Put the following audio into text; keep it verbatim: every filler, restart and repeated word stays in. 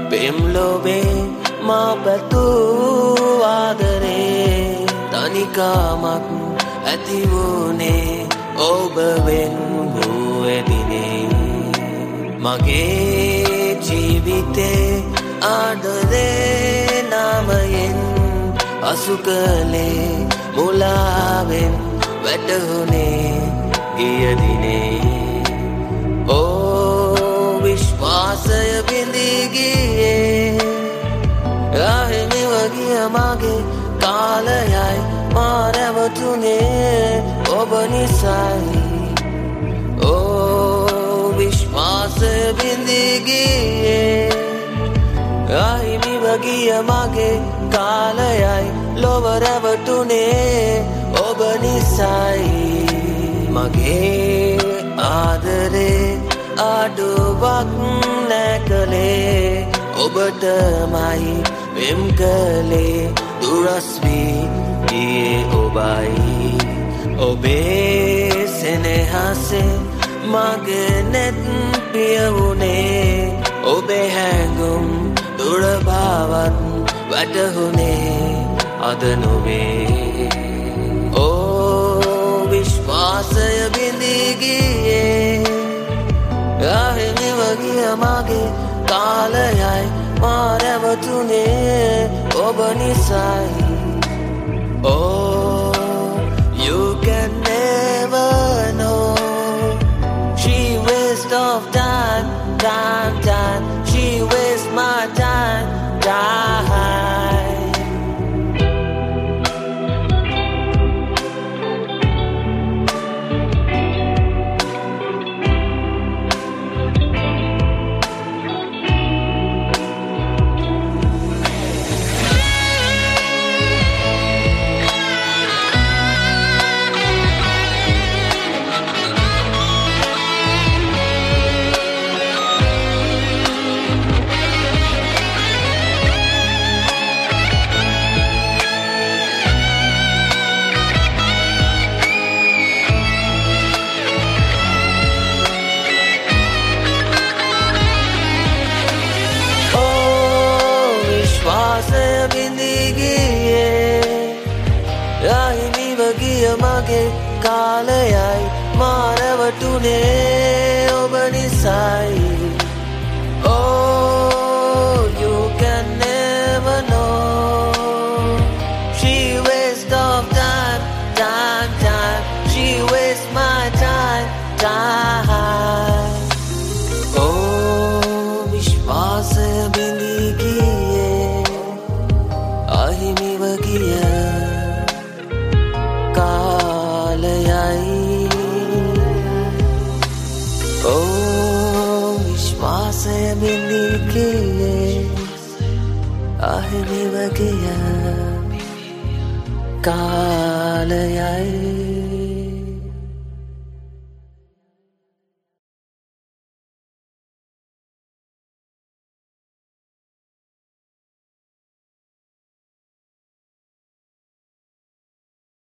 පෙම්ලොවේ මා පැතු ආදරේ තනිකමක් ඇති වුණේ ඔබ වෙන් වූ එදිනේ මගේ ජීවිතේ ආදරේ නාමයෙන් අසු කළේ මුලාවෙන් වැටහුණේ ගිය දිනේ ඕ විශ්වාසය බිඳී ගියේ අහිමිව ගිය මගේ කාලයයි මා රැවටුනේ ඔබ නිසයි ඕ විශ්වාසය බිඳී ගියේ අහිමිව ගිය මගේ කාලයයි ලොව රැවටුනේ ඔබ නිසයි මගේ ආදරේ අඩුවක් නැකලේ ඔබටමයි වෙම් කළේ දුරස් වී ගියේ ඔබයි ඔබේ සෙනෙහසේ මගේ නෙත් පියවුනේ ඔබේ හැඟුම් දුර බවත් වැටහුනේ අද නොවේ ඕ විශ්වාසය බිඳී ගියේ අහිමිව ගිය මගේ කාලයයි මා රැවටුනේ ඔබ නිසයි Oh, you can never know she waste of time, time, time she waste my time, time මගේ කාලයයි මා රැවටුනේ ඔබ නිසයි Oh, you can never know she waste of time, time, time she waste my time, time Oh, විශ්වාසය බිඳී ගියේ අහිමිව ගිය Oh, විශ්වාසය බිඳී ගියේ අහිමිව ගිය කාලයයි